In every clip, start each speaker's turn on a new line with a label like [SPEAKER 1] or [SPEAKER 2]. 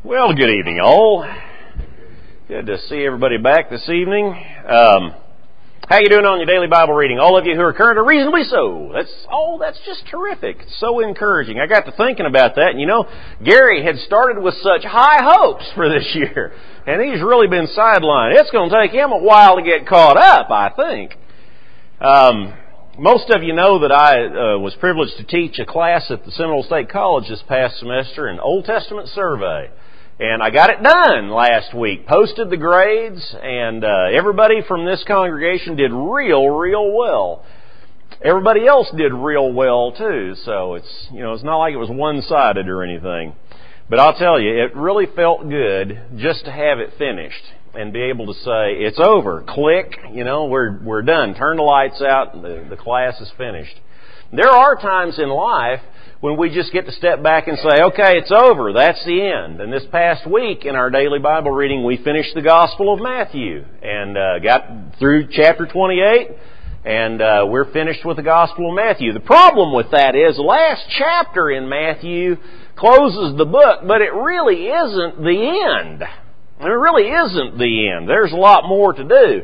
[SPEAKER 1] Well, good evening, all. Good to see everybody back this evening. How you doing on your daily Bible reading? All of you who are current or reasonably so. That's just terrific. It's so encouraging. I got to thinking about that, and Gary had started with such high hopes for this year, and he's really been sidelined. It's going to take him a while to get caught up, I think. Most of you know that I was privileged to teach a class at the Seminole State College this past semester, an Old Testament survey. And I got it done last week, posted the grades, and everybody from this congregation did real well. Everybody else did real well too, so it's not like it was one-sided or anything. But I'll tell you, it really felt good just to have it finished and be able to say, it's over, click, we're done, turn the lights out, the class is finished. There are times in life when we just get to step back and say, okay, it's over, that's the end. And this past week in our daily Bible reading, we finished the Gospel of Matthew and got through chapter 28, and we're finished with the Gospel of Matthew. The problem with that is the last chapter in Matthew closes the book, but it really isn't the end. It really isn't the end. There's a lot more to do.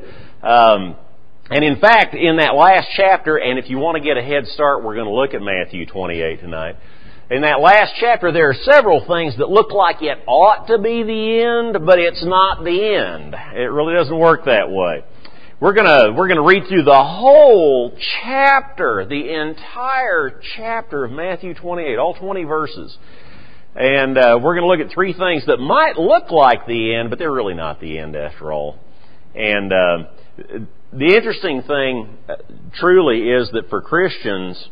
[SPEAKER 1] And in fact, in that last chapter, and if you want to get a head start, we're going to look at Matthew 28 tonight. In that last chapter, there are several things that look like it ought to be the end, but it's not the end. It really doesn't work that way. We're going to read through the whole chapter, the entire chapter of Matthew 28, all 20 verses. And we're going to look at three things that might look like the end, but they're really not the end after all. And the interesting thing truly is that for Christians,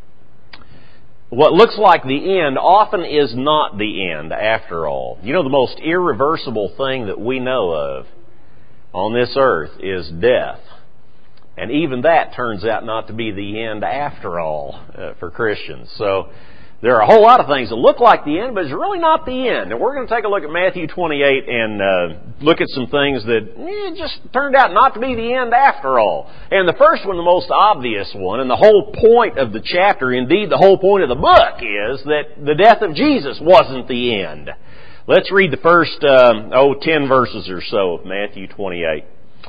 [SPEAKER 1] what looks like the end often is not the end after all. The most irreversible thing that we know of on this earth is death. And even that turns out not to be the end after all for Christians. So there are a whole lot of things that look like the end, but it's really not the end. And we're going to take a look at Matthew 28 and look at some things that just turned out not to be the end after all. And the first one, the most obvious one, and the whole point of the chapter, indeed the whole point of the book, is that the death of Jesus wasn't the end. Let's read the first 10 verses or so of Matthew 28.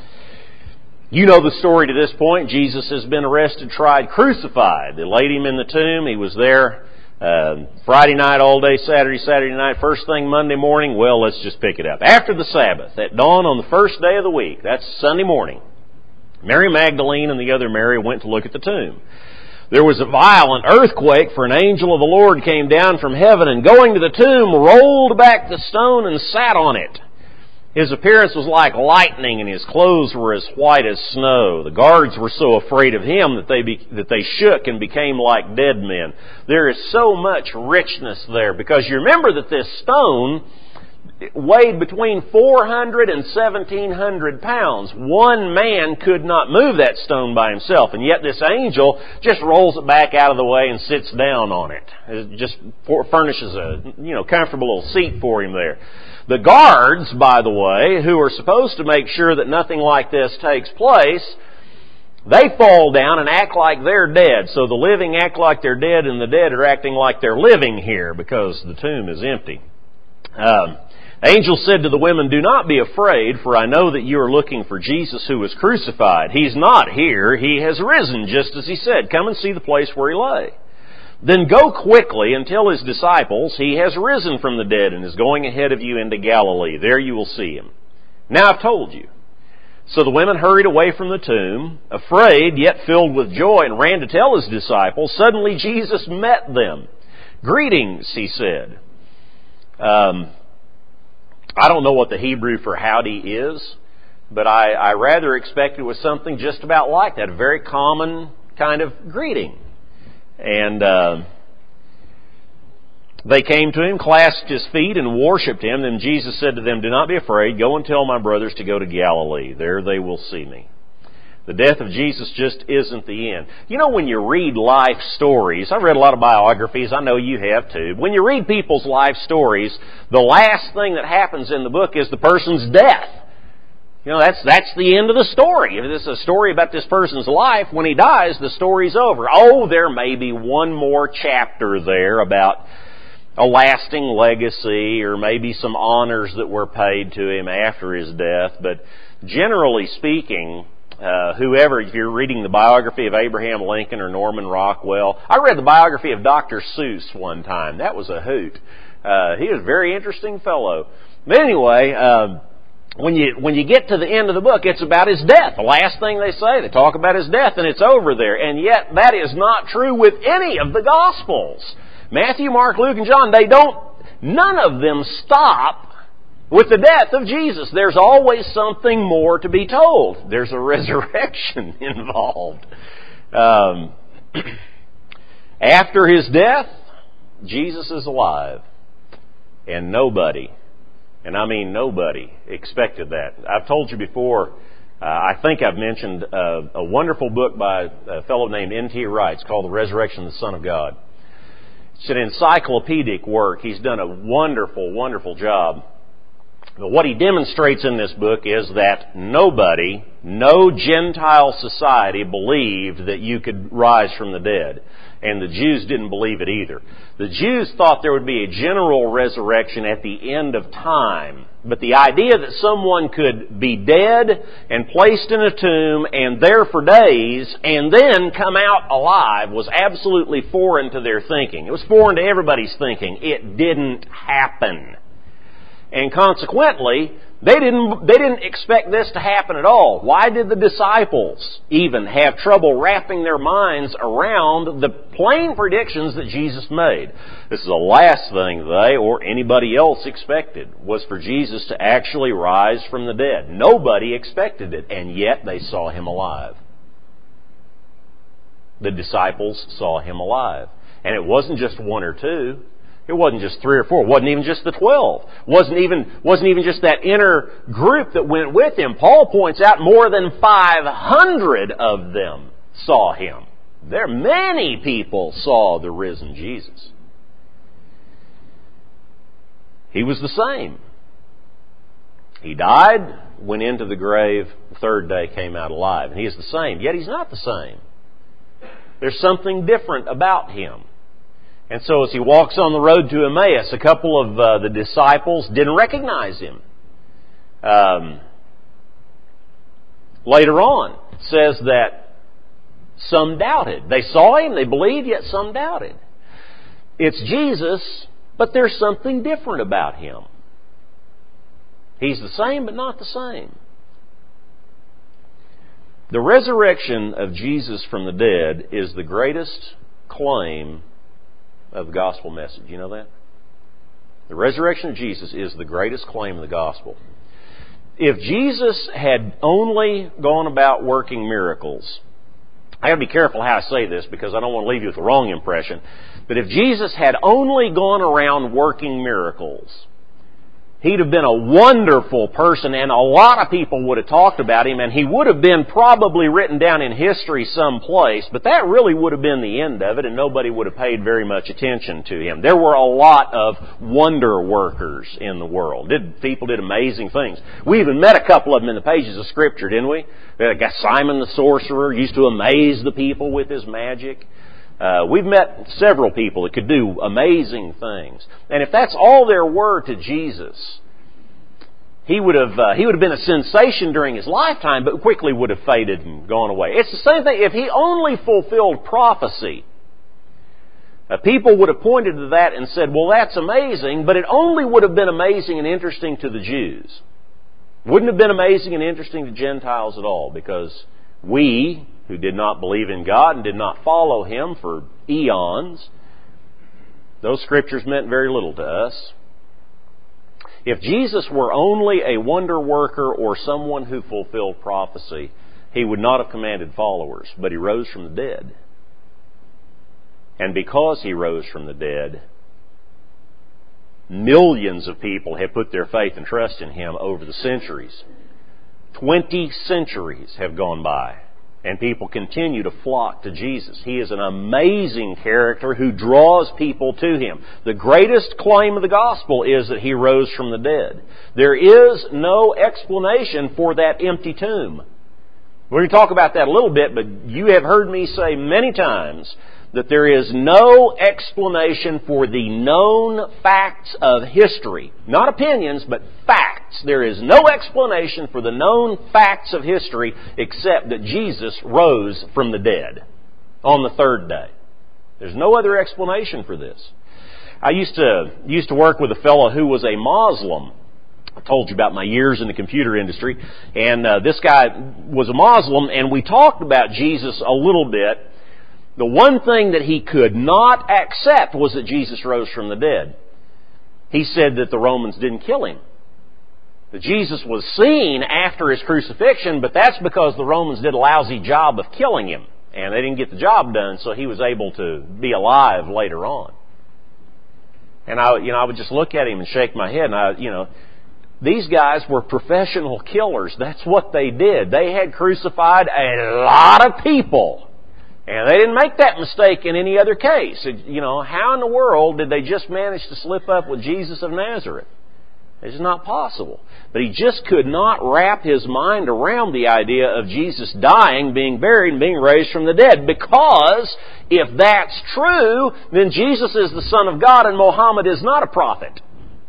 [SPEAKER 1] You know the story to this point. Jesus has been arrested, tried, crucified. They laid him in the tomb. He was there Friday night all day, Saturday night, first thing Monday morning. Well, let's just pick it up. After the Sabbath, at dawn on the first day of the week, that's Sunday morning, Mary Magdalene and the other Mary went to look at the tomb. There was a violent earthquake, for an angel of the Lord came down from heaven and going to the tomb, rolled back the stone and sat on it. His appearance was like lightning, and his clothes were as white as snow. The guards were so afraid of him that they shook and became like dead men. There is so much richness there, because you remember that this stone weighed between 400 and 1,700 pounds. One man could not move that stone by himself, and yet this angel just rolls it back out of the way and sits down on it. It just furnishes a comfortable little seat for him there. The guards, by the way, who are supposed to make sure that nothing like this takes place, they fall down and act like they're dead. So the living act like they're dead, and the dead are acting like they're living here because the tomb is empty. The angel said to the women, "Do not be afraid, for I know that you are looking for Jesus who was crucified. He's not here. He has risen, just as he said. Come and see the place where he lay. Then go quickly and tell his disciples, he has risen from the dead and is going ahead of you into Galilee. There you will see him. Now I've told you." So the women hurried away from the tomb, afraid yet filled with joy, and ran to tell his disciples. Suddenly Jesus met them. "Greetings," he said. I don't know what the Hebrew for howdy is, but I rather expect it was something just about like that, a very common kind of greeting. And they came to him, clasped his feet, and worshipped him. Then Jesus said to them, "Do not be afraid. Go and tell my brothers to go to Galilee. There they will see me." The death of Jesus just isn't the end. When you read life stories, I've read a lot of biographies, I know you have too. When you read people's life stories, the last thing that happens in the book is the person's death. That's the end of the story. If it's a story about this person's life, when he dies, the story's over. Oh, there may be one more chapter there about a lasting legacy or maybe some honors that were paid to him after his death. But generally speaking, whoever, if you're reading the biography of Abraham Lincoln or Norman Rockwell, I read the biography of Dr. Seuss one time. That was a hoot. He was a very interesting fellow. But anyway, when you get to the end of the book, it's about his death. The last thing they say, they talk about his death, and it's over there. And yet, that is not true with any of the Gospels. Matthew, Mark, Luke, and John, none of them stop with the death of Jesus. There's always something more to be told. There's a resurrection involved. After his death, Jesus is alive. And nobody, and I mean nobody, expected that. I've told you before, I think I've mentioned a wonderful book by a fellow named N.T. Wright. It's called The Resurrection of the Son of God. It's an encyclopedic work. He's done a wonderful, wonderful job. But what he demonstrates in this book is that nobody, no Gentile society believed that you could rise from the dead. And the Jews didn't believe it either. The Jews thought there would be a general resurrection at the end of time. But the idea that someone could be dead and placed in a tomb and there for days and then come out alive was absolutely foreign to their thinking. It was foreign to everybody's thinking. It didn't happen. And consequently, they didn't expect this to happen at all. Why did the disciples even have trouble wrapping their minds around the plain predictions that Jesus made? This is the last thing they or anybody else expected, was for Jesus to actually rise from the dead. Nobody expected it, and yet they saw Him alive. The disciples saw Him alive. And it wasn't just one or two. It wasn't just 3 or 4. It wasn't even just the 12. Wasn't even just that inner group that went with Him. Paul points out more than 500 of them saw Him. Many people saw the risen Jesus. He was the same. He died, went into the grave, the third day came out alive. And He is the same, yet He's not the same. There's something different about Him. And so as He walks on the road to Emmaus, a couple of the disciples didn't recognize Him. Later on, it says that some doubted. They saw Him, they believed, yet some doubted. It's Jesus, but there's something different about Him. He's the same, but not the same. The resurrection of Jesus from the dead is the greatest claim of the gospel message. You know that? The resurrection of Jesus is the greatest claim of the gospel. If Jesus had only gone about working miracles, I have to be careful how I say this because I don't want to leave you with the wrong impression, but if Jesus had only gone around working miracles, He'd have been a wonderful person and a lot of people would have talked about Him and He would have been probably written down in history someplace, but that really would have been the end of it and nobody would have paid very much attention to Him. There were a lot of wonder workers in the world. People did amazing things. We even met a couple of them in the pages of Scripture, didn't we? Got Simon the sorcerer, used to amaze the people with his magic. We've met several people that could do amazing things. And if that's all there were to Jesus, He would have been a sensation during His lifetime, but quickly would have faded and gone away. It's the same thing. If He only fulfilled prophecy, people would have pointed to that and said, well, that's amazing, but it only would have been amazing and interesting to the Jews. Wouldn't have been amazing and interesting to Gentiles at all, because we, who did not believe in God and did not follow Him for eons, those Scriptures meant very little to us. If Jesus were only a wonder worker or someone who fulfilled prophecy, He would not have commanded followers, but He rose from the dead. And because He rose from the dead, millions of people have put their faith and trust in Him over the centuries. 20 centuries have gone by, and people continue to flock to Jesus. He is an amazing character who draws people to Him. The greatest claim of the gospel is that He rose from the dead. There is no explanation for that empty tomb. We're going to talk about that a little bit, but you have heard me say many times that there is no explanation for the known facts of history. Not opinions, but facts. There is no explanation for the known facts of history except that Jesus rose from the dead on the third day. There's no other explanation for this. I used to work with a fellow who was a Muslim. I told you about my years in the computer industry. And this guy was a Muslim, and we talked about Jesus a little bit. The one thing that he could not accept was that Jesus rose from the dead. He said that the Romans didn't kill him. That Jesus was seen after his crucifixion, but that's because the Romans did a lousy job of killing him. And they didn't get the job done, so he was able to be alive later on. And I would just look at him and shake my head, and these guys were professional killers. That's what they did. They had crucified a lot of people. And they didn't make that mistake in any other case. How in the world did they just manage to slip up with Jesus of Nazareth? It's not possible. But he just could not wrap his mind around the idea of Jesus dying, being buried, and being raised from the dead. Because if that's true, then Jesus is the Son of God and Muhammad is not a prophet.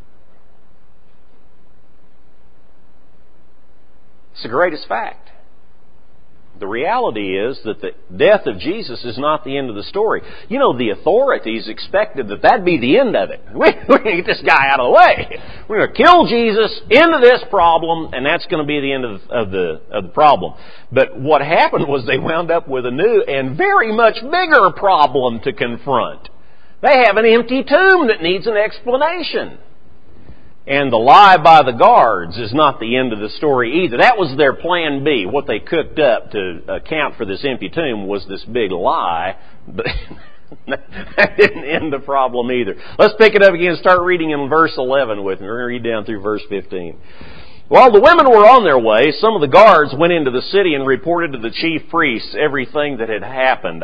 [SPEAKER 1] It's the greatest fact. The reality is that the death of Jesus is not the end of the story. The authorities expected that that'd be the end of it. We're going to get this guy out of the way. We're going to kill Jesus into this problem, and that's going to be the end of the problem. But what happened was they wound up with a new and very much bigger problem to confront. They have an empty tomb that needs an explanation. And the lie by the guards is not the end of the story either. That was their plan B. What they cooked up to account for this empty tomb was this big lie. But that didn't end the problem either. Let's pick it up again and start reading in verse 11 with me. We're going to read down through verse 15. While the women were on their way, some of the guards went into the city and reported to the chief priests everything that had happened.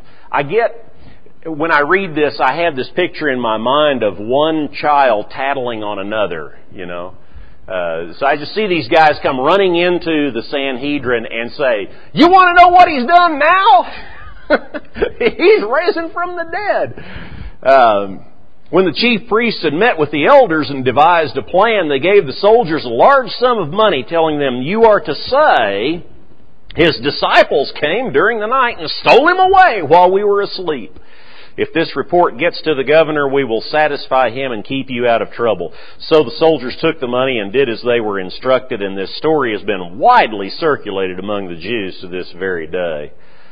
[SPEAKER 1] When I read this, I have this picture in my mind of one child tattling on another, So I just see these guys come running into the Sanhedrin and say, "You want to know what he's done now? He's risen from the dead." When the chief priests had met with the elders and devised a plan, they gave the soldiers a large sum of money, telling them, "You are to say, his disciples came during the night and stole him away while we were asleep. If this report gets to the governor, we will satisfy him and keep you out of trouble." So the soldiers took the money and did as they were instructed, and this story has been widely circulated among the Jews to this very day.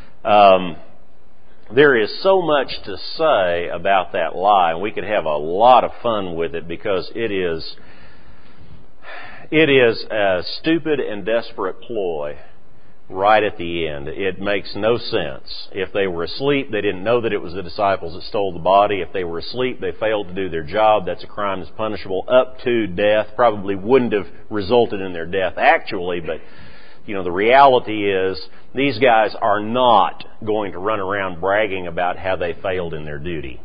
[SPEAKER 1] There is so much to say about that lie, and we could have a lot of fun with it because it is a stupid and desperate ploy. Right at the end. It makes no sense. If they were asleep, they didn't know that it was the disciples that stole the body. If they were asleep, they failed to do their job. That's a crime that's punishable up to death. Probably wouldn't have resulted in their death actually, but the reality is these guys are not going to run around bragging about how they failed in their duty.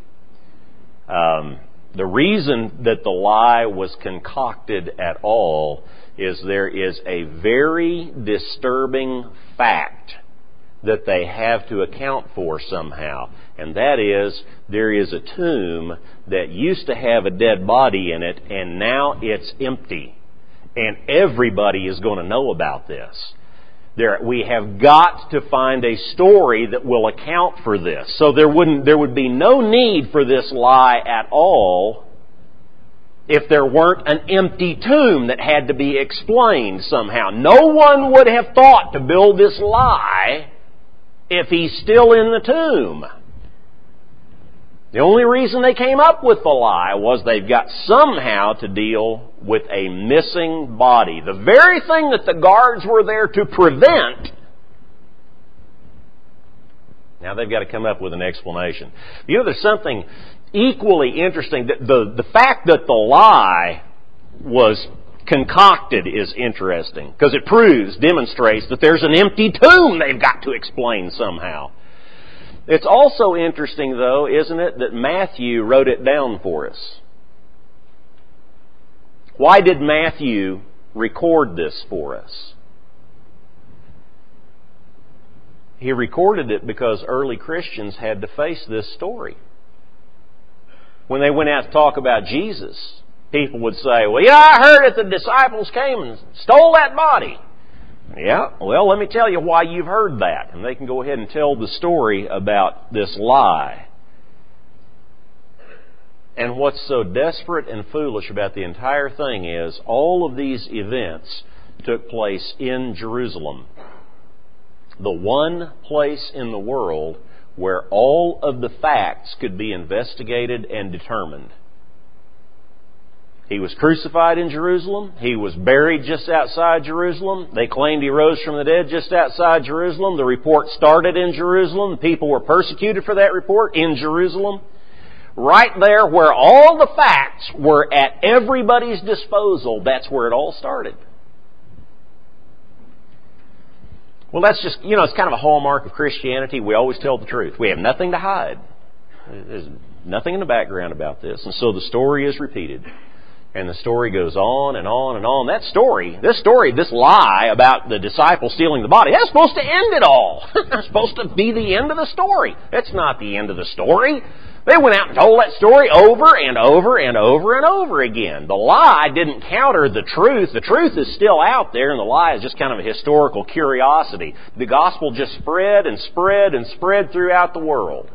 [SPEAKER 1] The reason that the lie was concocted at all is there is a very disturbing fact that they have to account for somehow. And that is, there is a tomb that used to have a dead body in it, and now it's empty. And everybody is going to know about this. We have got to find a story that will account for this. So there would be no need for this lie at all if there weren't an empty tomb that had to be explained somehow. No one would have thought to build this lie if he's still in the tomb. The only reason they came up with the lie was they've got somehow to deal with a missing body. The very thing that the guards were there to prevent. Now they've got to come up with an explanation. There's something equally interesting. The fact that the lie was concocted is interesting because it demonstrates that there's an empty tomb they've got to explain somehow. It's also interesting, though, isn't it, that Matthew wrote it down for us. Why did Matthew record this for us? He recorded it because early Christians had to face this story. When they went out to talk about Jesus, people would say, well, I heard that the disciples came and stole that body. Yeah, well, let me tell you why you've heard that. And they can go ahead and tell the story about this lie. And what's so desperate and foolish about the entire thing is all of these events took place in Jerusalem. The one place in the world where all of the facts could be investigated and determined. He was crucified in Jerusalem. He was buried just outside Jerusalem. They claimed he rose from the dead just outside Jerusalem. The report started in Jerusalem. People were persecuted for that report in Jerusalem. Right there where all the facts were at everybody's disposal, that's where it all started. Well, that's just, it's kind of a hallmark of Christianity. We always tell the truth. We have nothing to hide. There's nothing in the background about this. And so the story is repeated. And the story goes on and on and on. This lie about the disciples stealing the body, that's supposed to end it all. That's supposed to be the end of the story. That's not the end of the story. They went out and told that story over and over and over and over again. The lie didn't counter the truth. The truth is still out there, and the lie is just kind of a historical curiosity. The gospel just spread and spread and spread throughout the world.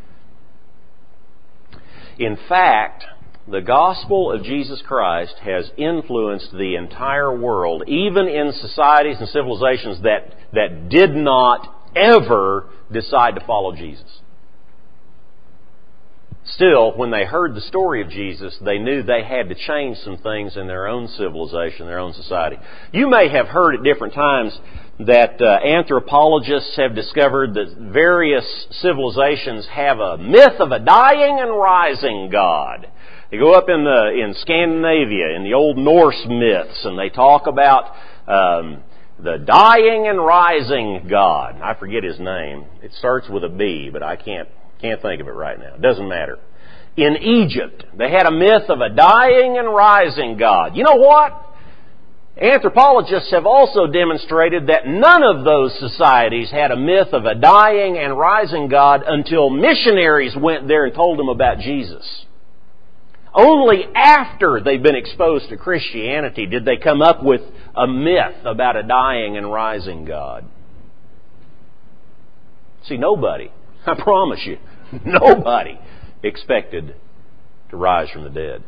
[SPEAKER 1] In fact, the gospel of Jesus Christ has influenced the entire world, even in societies and civilizations that did not ever decide to follow Jesus. Still, when they heard the story of Jesus, they knew they had to change some things in their own civilization, their own society. You may have heard at different times that anthropologists have discovered that various civilizations have a myth of a dying and rising God. They go up in Scandinavia, in the old Norse myths, and they talk about the dying and rising God. I forget his name. It starts with a B, but I can't think of it right now. It doesn't matter. In Egypt, they had a myth of a dying and rising God. You know what? Anthropologists have also demonstrated that none of those societies had a myth of a dying and rising God until missionaries went there and told them about Jesus. Only after they've been exposed to Christianity did they come up with a myth about a dying and rising God. See, nobody, I promise you, nobody expected to rise from the dead.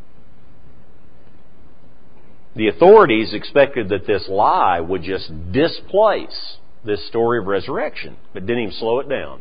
[SPEAKER 1] The authorities expected that this lie would just displace this story of resurrection, but didn't even slow it down.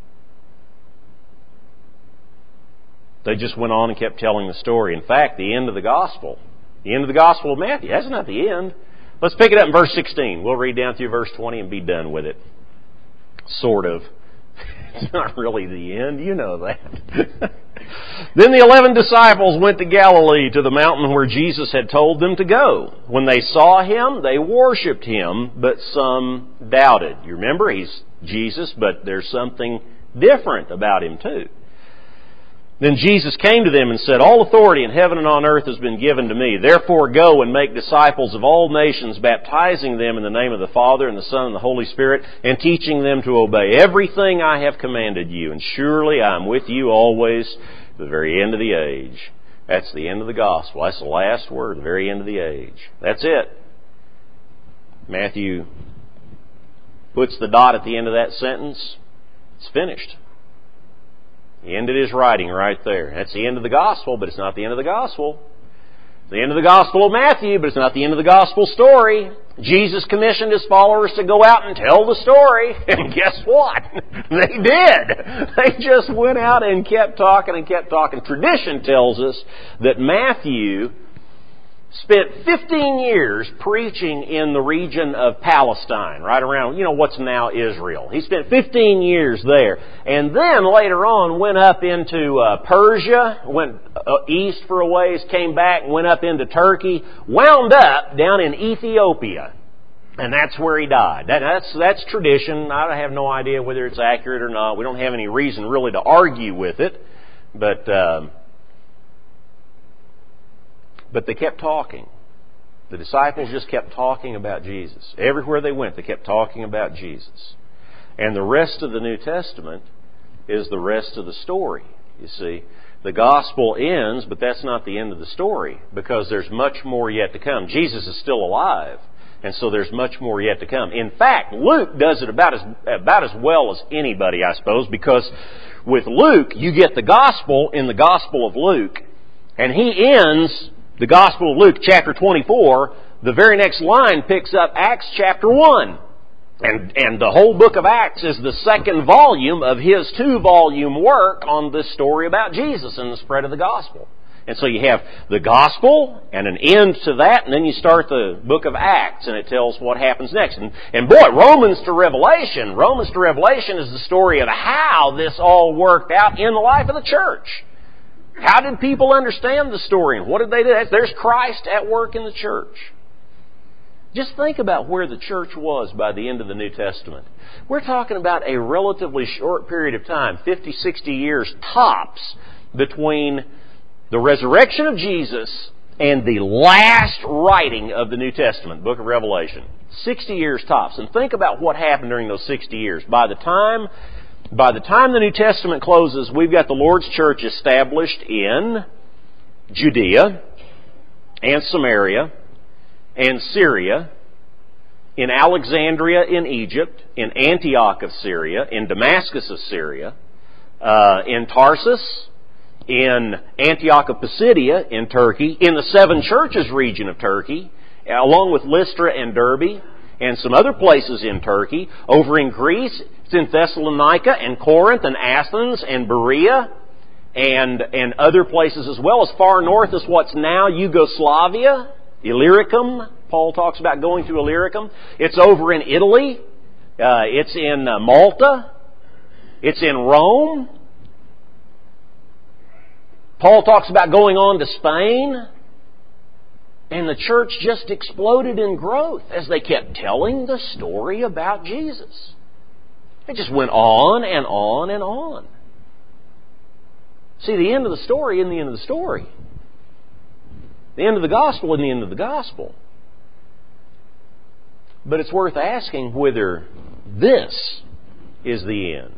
[SPEAKER 1] They just went on and kept telling the story. In fact, the end of the Gospel of Matthew, that's not the end. Let's pick it up in verse 16. We'll read down through verse 20 and be done with it. Sort of. It's not really the end, you know that. Then the 11 disciples went to Galilee, to the mountain where Jesus had told them to go. When they saw Him, they worshipped Him, but some doubted. You remember, He's Jesus, but there's something different about Him too. Then Jesus came to them and said, "All authority in heaven and on earth has been given to me. Therefore go and make disciples of all nations, baptizing them in the name of the Father and the Son and the Holy Spirit, and teaching them to obey everything I have commanded you. And surely I am with you always to the very end of the age." That's the end of the gospel. That's the last word, the very end of the age. That's it. Matthew puts the dot at the end of that sentence. It's finished. He ended his writing right there. That's the end of the gospel, but it's not the end of the gospel. It's the end of the gospel of Matthew, but it's not the end of the gospel story. Jesus commissioned His followers to go out and tell the story. And guess what? They did. They just went out and kept talking and kept talking. Tradition tells us that Matthew spent 15 years preaching in the region of Palestine, right around, what's now Israel. He spent 15 years there. And then later on went up into Persia, went east for a ways, came back, went up into Turkey, wound up down in Ethiopia. And that's where he died. That's tradition. I have no idea whether it's accurate or not. We don't have any reason really to argue with it. But they kept talking. The disciples just kept talking about Jesus. Everywhere they went, they kept talking about Jesus. And the rest of the New Testament is the rest of the story, you see. The gospel ends, but that's not the end of the story, because there's much more yet to come. Jesus is still alive, and so there's much more yet to come. In fact, Luke does it about as well as anybody, I suppose, because with Luke, you get the gospel in the Gospel of Luke, and he ends the Gospel of Luke, chapter 24. The very next line picks up Acts chapter 1. And the whole book of Acts is the second volume of his 2-volume work on this story about Jesus and the spread of the gospel. And so you have the gospel and an end to that, and then you start the book of Acts, and it tells what happens next. And boy, Romans to Revelation is the story of how this all worked out in the life of the church. How did people understand the story, and what did they do? There's Christ at work in the church. Just think about where the church was by the end of the New Testament. We're talking about a relatively short period of time, 50, 60 years tops, between the resurrection of Jesus and the last writing of the New Testament, book of Revelation. 60 years tops. And think about what happened during those 60 years. By the time the New Testament closes, we've got the Lord's church established in Judea and Samaria and Syria, in Alexandria in Egypt, in Antioch of Syria, in Damascus of Syria, in Tarsus, in Antioch of Pisidia in Turkey, in the Seven Churches region of Turkey, along with Lystra and Derbe, and some other places in Turkey. Over in Greece, it's in Thessalonica and Corinth and Athens and Berea and other places as well. As far north as what's now Yugoslavia, Illyricum. Paul talks about going to Illyricum. It's over in Italy. It's in Malta. It's in Rome. Paul talks about going on to Spain. And the church just exploded in growth as they kept telling the story about Jesus. It just went on and on and on. See, the end of the story isn't the end of the story. The end of the gospel isn't the end of the gospel. But it's worth asking whether this is the end.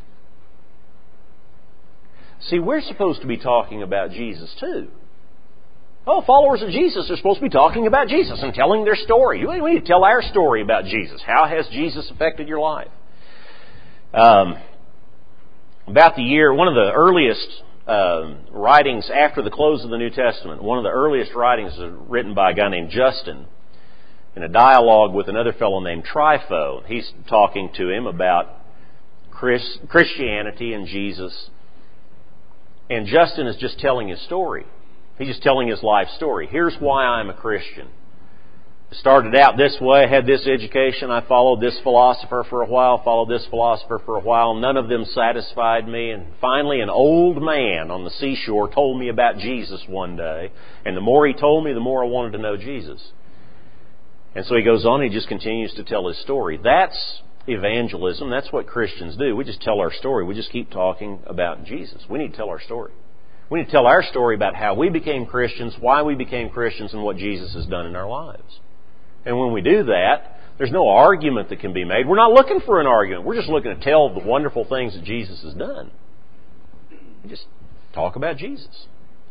[SPEAKER 1] See, we're supposed to be talking about Jesus too. Oh, followers of Jesus are supposed to be talking about Jesus and telling their story. We need to tell our story about Jesus. How has Jesus affected your life? About the year, one of the earliest writings after the close of the New Testament, one of the earliest writings was written by a guy named Justin in a dialogue with another fellow named Trypho. He's talking to him about Christianity and Jesus. And Justin is just telling his story. He's just telling his life story. Here's why I'm a Christian. I started out this way, had this education, I followed this philosopher for a while, followed this philosopher for a while. None of them satisfied me. And finally, an old man on the seashore told me about Jesus one day. And the more he told me, the more I wanted to know Jesus. And so he goes on, he just continues to tell his story. That's evangelism. That's what Christians do. We just tell our story. We just keep talking about Jesus. We need to tell our story. We need to tell our story about how we became Christians, why we became Christians, and what Jesus has done in our lives. And when we do that, there's no argument that can be made. We're not looking for an argument. We're just looking to tell the wonderful things that Jesus has done. We just talk about Jesus.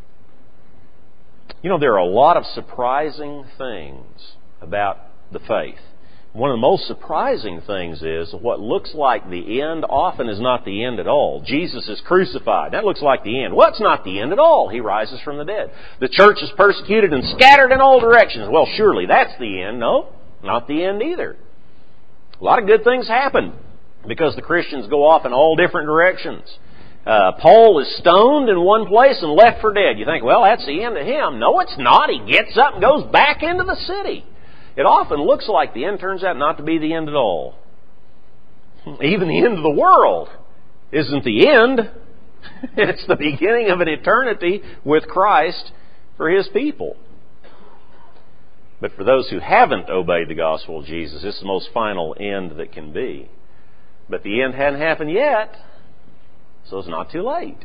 [SPEAKER 1] You know, there are a lot of surprising things about the faith. One of the most surprising things is what looks like the end often is not the end at all. Jesus is crucified. That looks like the end. Well, it's not the end at all. He rises from the dead. The church is persecuted and scattered in all directions. Well, surely that's the end. No, not the end either. A lot of good things happen because the Christians go off in all different directions. Paul is stoned in one place and left for dead. You think, well, that's the end of him. No, it's not. He gets up and goes back into the city. It often looks like the end turns out not to be the end at all. Even the end of the world isn't the end. It's the beginning of an eternity with Christ for His people. But for those who haven't obeyed the gospel of Jesus, it's the most final end that can be. But the end hadn't happened yet, so it's not too late.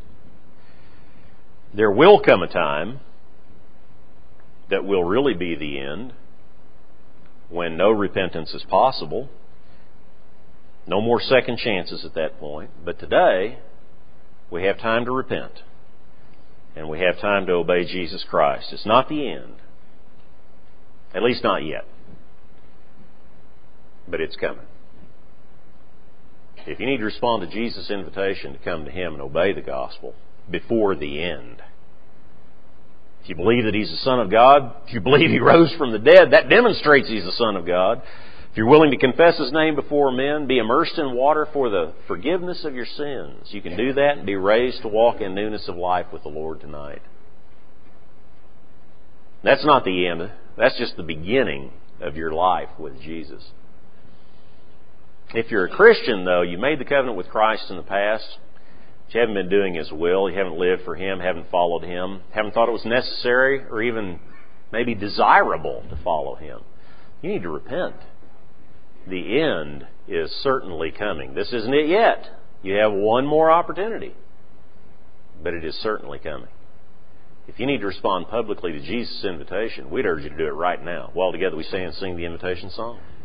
[SPEAKER 1] There will come a time that will really be the end, when no repentance is possible, No more second chances at that point. But today, we have time to repent. And we have time to obey Jesus Christ. It's not the end. At least not yet. But it's coming. If you need to respond to Jesus' invitation to come to Him and obey the gospel before the end, if you believe that He's the Son of God, if you believe He rose from the dead, that demonstrates He's the Son of God. If you're willing to confess His name before men, be immersed in water for the forgiveness of your sins, you can do that and be raised to walk in newness of life with the Lord tonight. That's not the end. That's just the beginning of your life with Jesus. If you're a Christian, though, you made the covenant with Christ in the past, but you haven't been doing His will, you haven't lived for Him, haven't followed Him, haven't thought it was necessary or even maybe desirable to follow Him, you need to repent. The end is certainly coming. This isn't it yet. You have one more opportunity. But it is certainly coming. If you need to respond publicly to Jesus' invitation, we'd urge you to do it right now. While together we stand and sing the invitation song.